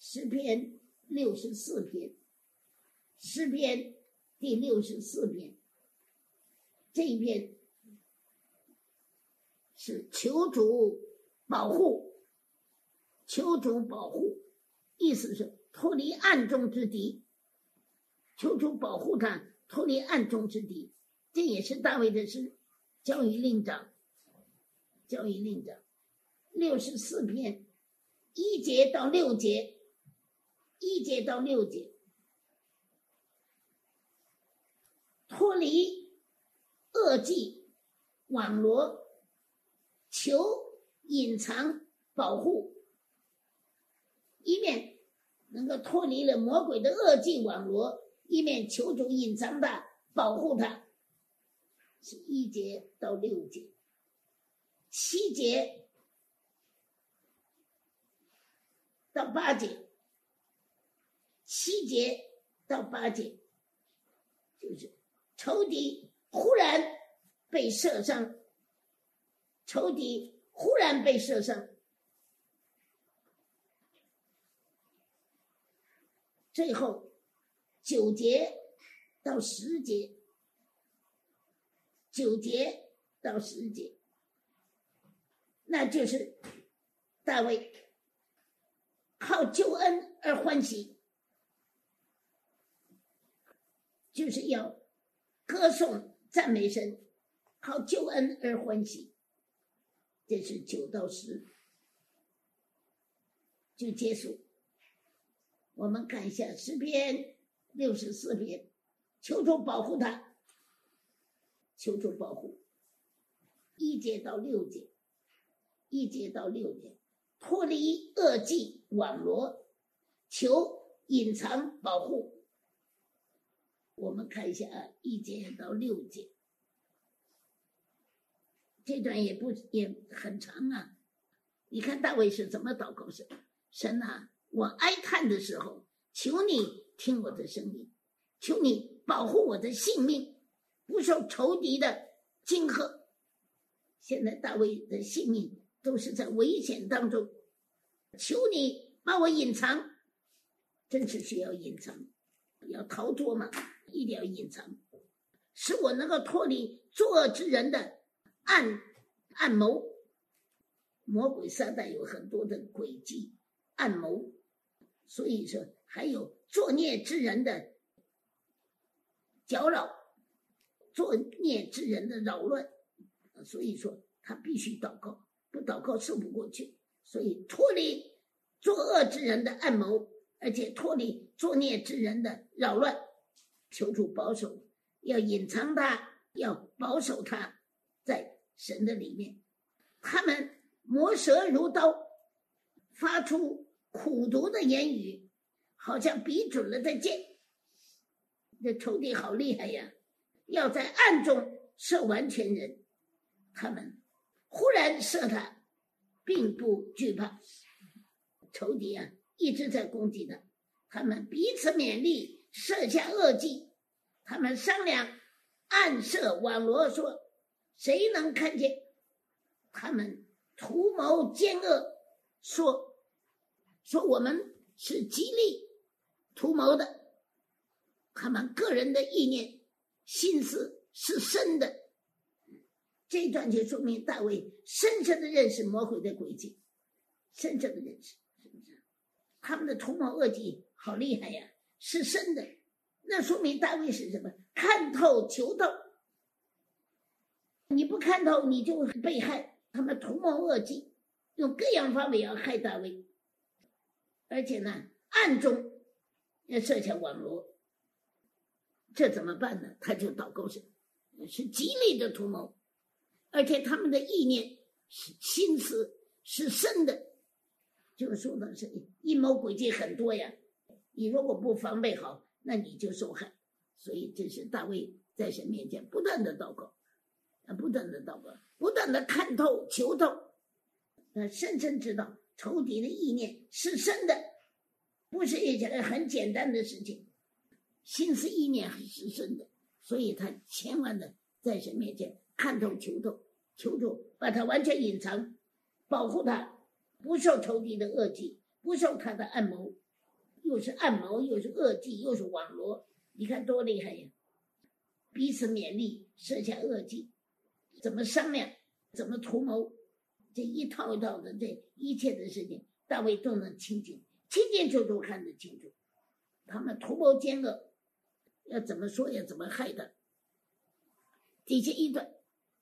诗篇64篇，诗篇第64篇，这一篇是求主保护，求主保护，意思是脱离暗中之敌，求主保护他脱离暗中之敌。这也是大卫的诗，教育令长64篇1节到6节，1节到6节，脱离恶计网罗，求隐藏保护，一面能够脱离了魔鬼的恶计网罗，一面求主隐藏他保护他，是1节到6节。7节到8节，7节到8节，就是仇敌忽然被射伤，仇敌忽然被射伤。最后9节到10节，9节到10节，那就是大卫靠救恩而欢喜，就是要歌颂赞美神，靠救恩而欢喜。这是9到10就结束。我们看一下诗篇64篇，求主保护他，求主保护。1节到6节，1节到6节，脱离恶计网罗，求隐藏保护。我们看一下1节到6节，这段也很长啊。你看大卫是怎么祷告神？神啊，我哀叹的时候，求你听我的声音，求你保护我的性命，不受仇敌的惊吓。现在大卫的性命都是在危险当中，求你把我隐藏，真是需要隐藏，要逃脱嘛，一定要隐藏，使我能够脱离作恶之人的暗谋。魔鬼撒旦有很多的诡计暗谋，所以说还有作孽之人的搅扰，作孽之人的扰乱，所以说他必须祷告，不祷告说不过去。所以脱离作恶之人的暗谋，而且脱离作孽之人的扰乱，求主保守，要隐藏他，要保守他在神的里面。他们磨舌如刀，发出苦毒的言语，好像比准了的箭。这仇敌好厉害呀，要在暗中射完全人。他们忽然射他，并不惧怕。仇敌啊，一直在攻击他。他们彼此勉励，设下恶计。他们商量，暗设网罗，说谁能看见？他们图谋奸恶，说我们是极力图谋的。他们个人的意念心思是深的。这一段就说明大卫深深的认识魔鬼的诡计，深深的认识，是不是？他们的图谋恶计好厉害呀，是深的。那说明大卫是什么？看透求透。你不看透，你就会被害。他们图谋恶计，用各样方法要害大卫，而且呢，暗中要设下网罗。这怎么办呢？他就祷告神，是极力的图谋，而且他们的意念心思是深的，就是说的是阴谋诡计很多呀。你如果不防备好，那你就受害。所以这是大卫在神面前不断的祷告，不断的祷告，不断的看透求透。他深深知道仇敌的意念是深的，不是一件很简单的事情，心思意念是深的。所以他千万的在神面前看透求透，求助把他完全隐藏，保护他不受仇敌的恶计，不受他的暗谋。 又是暗谋，又是恶计，又是网罗，你看多厉害呀！彼此勉励，设下恶计，怎么商量，怎么图谋，这一套一套的，这一切的事情，大卫都能亲近就都看得清楚。他们图谋奸恶，要怎么说，要怎么害他。第一段，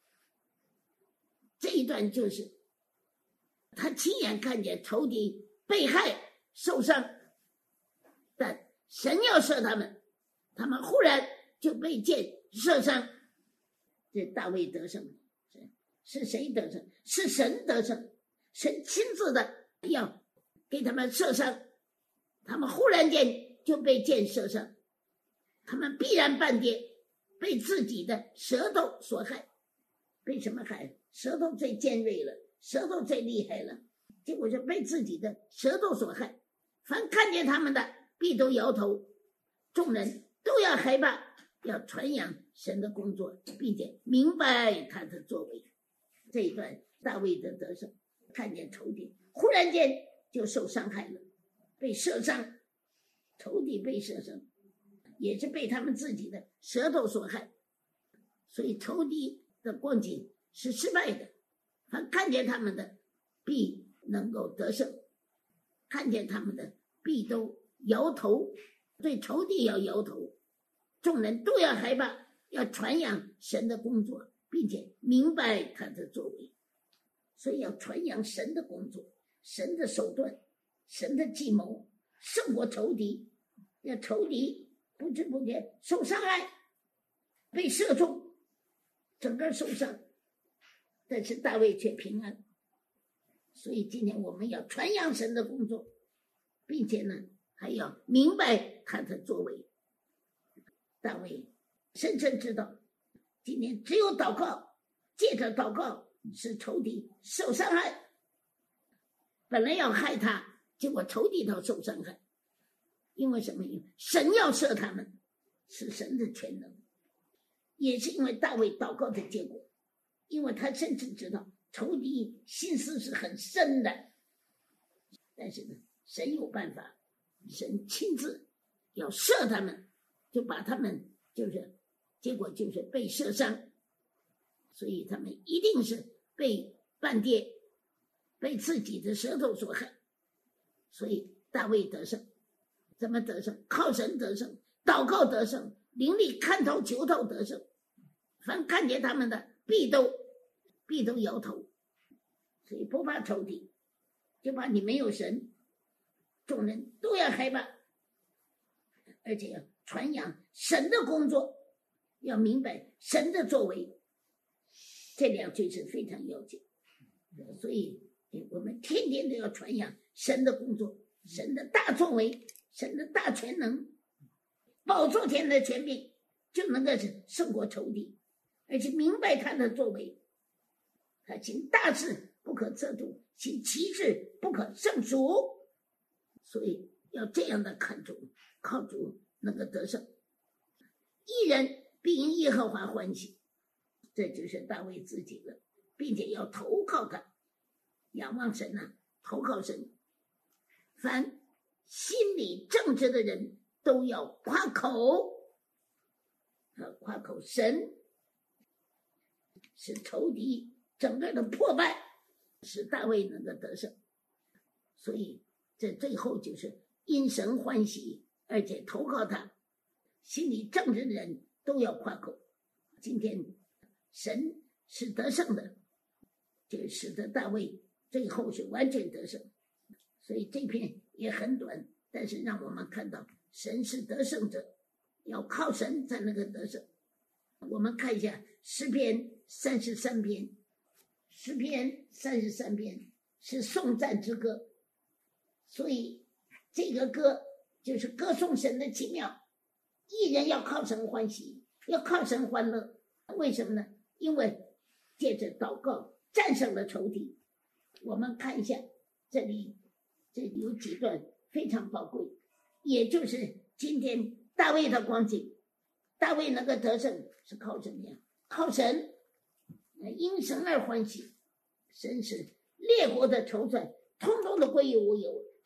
这一段就是他亲眼看见仇敌被害受伤，但神要射他们，他们忽然就被箭射伤。这大卫得胜，是谁得胜？是神得胜，神亲自的要给他们射伤，他们忽然间就被箭射伤，他们必然半跌，被自己的舌头所害。被什么害？舌头最尖锐了，舌头最厉害了，结果是被自己的舌头所害。凡看见他们的必都摇头，众人都要害怕，要传扬神的工作，并且明白他的作为。这一段大卫的得胜，看见仇敌忽然间就受伤害了，被射伤，仇敌被射伤也是被他们自己的舌头所害，所以仇敌的光景是失败的。凡看见他们的必能够得胜，看见他们的必都摇头，对仇敌要摇头，众人都要害怕，要传扬神的工作，并且明白他的作为。所以要传扬神的工作，神的手段，神的计谋胜过仇敌，让仇敌不知不觉受伤害，被射中，整个受伤，但是大卫却平安。所以今天我们要传扬神的工作，并且呢还要明白他的作为。大卫深深知道，今天只有祷告，借着祷告使仇敌受伤害，本来要害他，结果仇敌都受伤害。因为什么？因为神要射他们，是神的全能，也是因为大卫祷告的结果。因为他甚至知道仇敌心思是很深的，但是呢神有办法，神亲自要射他们，就把他们结果就是被射伤，所以他们一定是被半跌，被自己的舌头所害。所以大卫得胜，怎么得胜？靠神得胜，祷告得胜，灵力看透求透得胜。凡看见他们的必都摇头，所以不怕仇敌，就怕你没有神，众人都要害怕，而且要传扬神的工作，要明白神的作为，这两句是非常要紧。所以我们天天都要传扬神的工作，神的大作为，神的大全能，宝座前的权柄就能够胜过仇敌，而且明白他的作为。他行大事不可测度，行奇事不可胜数，所以要这样的看主，靠主能够得胜。义人必因耶和华欢喜，这就是大卫自己了，并且要投靠他，仰望神啊，投靠神。凡心里正直的人都要夸口，夸口神使仇敌整个的破败，使大卫能够得胜。所以这最后就是因神欢喜，而且投靠他，心里正直的人都要夸口。今天神是得胜的，就使得大卫最后是完全得胜。所以这篇也很短，但是让我们看到神是得胜者，要靠神才能够得胜。我们看一下诗篇33篇，诗篇33篇是颂赞之歌，所以这个歌就是歌颂神的奇妙。义人要靠神欢喜，要靠神欢乐，为什么呢？因为借着祷告战胜了仇敌。我们看一下这里有几段非常宝贵，也就是今天大卫的光景。大卫能够得胜是靠什么呀？靠神，因神而欢喜。神使列国的筹算通通的归于无有，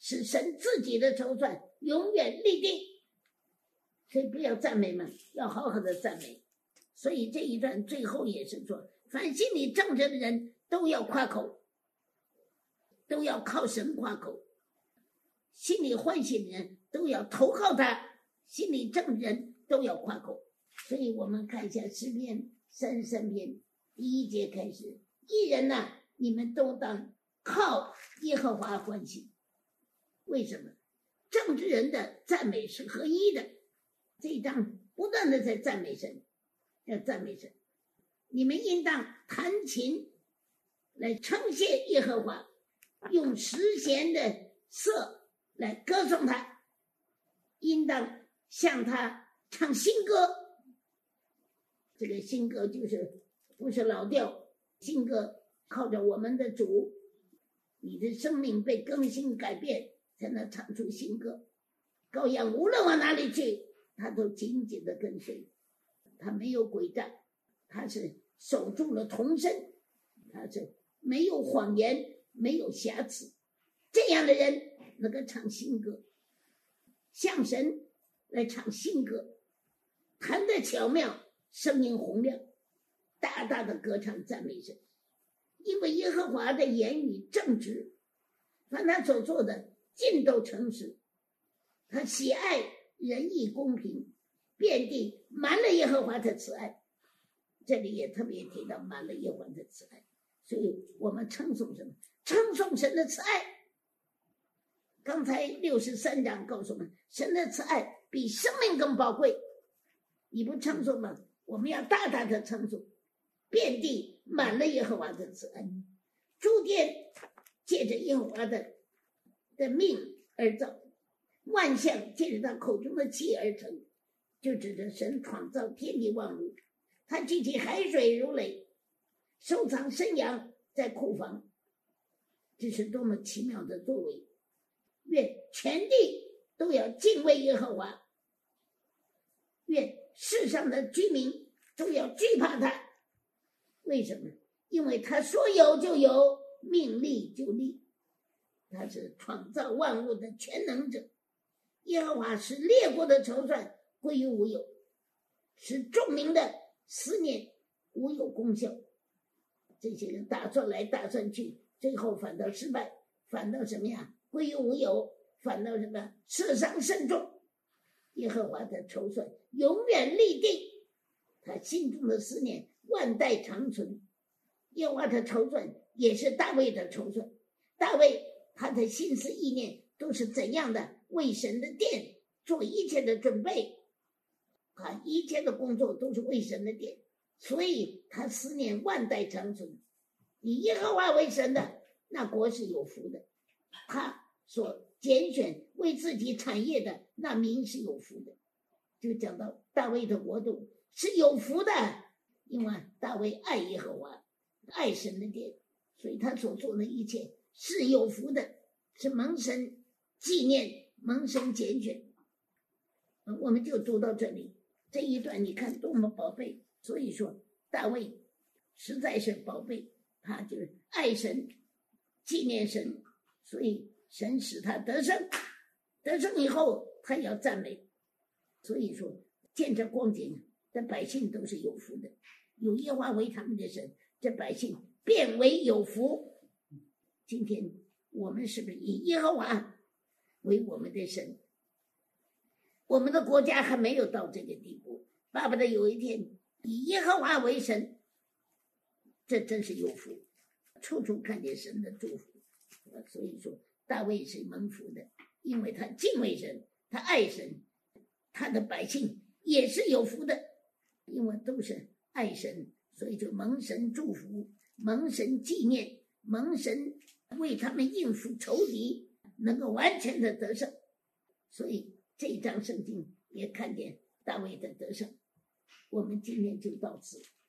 使神自己的筹算永远立定。所以不要赞美嘛，要好好的赞美。所以这一段最后也是说，凡心里正直的人都要夸口，都要靠神夸口。心里欢喜的人都要投靠他，心里正人都要夸口。所以我们看一下诗篇33篇第1节开始，义人呐，你们都当靠耶和华欢喜。为什么？正直人的赞美是合一的。这一章不断的在赞美神，要赞美神。你们应当弹琴来称谢耶和华，用十弦的瑟来歌颂他，应当向他唱新歌。这个新歌就是不是老调，新歌靠着我们的主，你的生命被更新改变，才能唱出新歌。羔羊无论往哪里去，他都紧紧的跟随，他没有诡诈，他是守住了童身，他是没有谎言，没有瑕疵。这样的人能够唱新歌，向神来唱新歌，弹得巧妙，声音洪亮，大大的歌唱赞美神。因为耶和华的言语正直，凡他所做的尽都诚实，他喜爱仁义公平，遍地满了耶和华的慈爱。这里也特别提到满了耶和华的慈爱，所以我们称颂什么？称颂神的慈爱。刚才63章告诉我们，神的慈爱比生命更宝贵。你不称颂吗？我们要大大的称颂。遍地满了耶和华的慈爱，诸天借着耶和华的命而造，万象借着他口中的气而成，就指着神创造天地万物。他聚集海水如雷，收藏深洋在库房，这是多么奇妙的作为。愿全地都要敬畏耶和华，愿世上的居民都要惧怕他。为什么？因为他说有就有，命立就立，他是创造万物的全能者。耶和华使列国的筹算归于无有，使众民的思念无有功效。这些人打算来打算去，最后反倒失败，反倒什么呀？归于无有，反倒什么？受伤甚重。耶和华的筹算永远立定，他心中的思念万代长存。耶和华的筹算也是大卫的筹算，大卫他的心思意念都是怎样的为神的殿做一切的准备，他一切的工作都是为神的殿，所以他思念万代长存。以耶和华为神的，那国是有福的；他所拣选为自己产业的，那民是有福的。就讲到大卫的国度是有福的，因为大卫爱耶和华，爱神的殿，所以他所做的一切是有福的，是蒙神纪念，蒙神拣选。我们就读到这里，这一段你看多么宝贝。所以说大卫实在是宝贝，他就是爱神，纪念神，所以神使他得胜，得胜以后他要赞美。所以说见这光景，这百姓都是有福的，有耶和华为他们的神，这百姓变为有福。今天我们是不是以耶和华为我们的神？我们的国家还没有到这个地步，巴不得有一天以耶和华为神，这真是有福，处处看见神的祝福。所以说大卫是蒙福的，因为他敬畏神，他爱神，他的百姓也是有福的，因为都是爱神，所以就蒙神祝福，蒙神纪念，蒙神为他们应付仇敌，能够完全的得胜。所以这一章圣经也看见大卫的得胜。我们今天就到此。